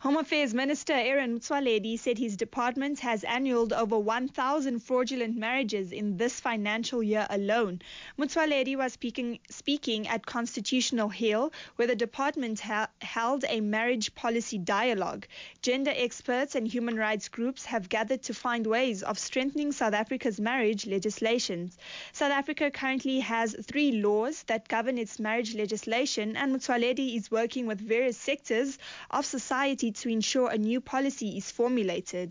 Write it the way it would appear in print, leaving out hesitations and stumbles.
Home Affairs Minister Aaron Motsoaledi said his department has annulled over 1,000 fraudulent marriages in this financial year alone. Motsoaledi was speaking at Constitutional Hill, where the department held a marriage policy dialogue. Gender experts and human rights groups have gathered to find ways of strengthening South Africa's marriage legislation. South Africa currently has 3 laws that govern its marriage legislation, and Motsoaledi is working with various sectors of society to ensure a new policy is formulated.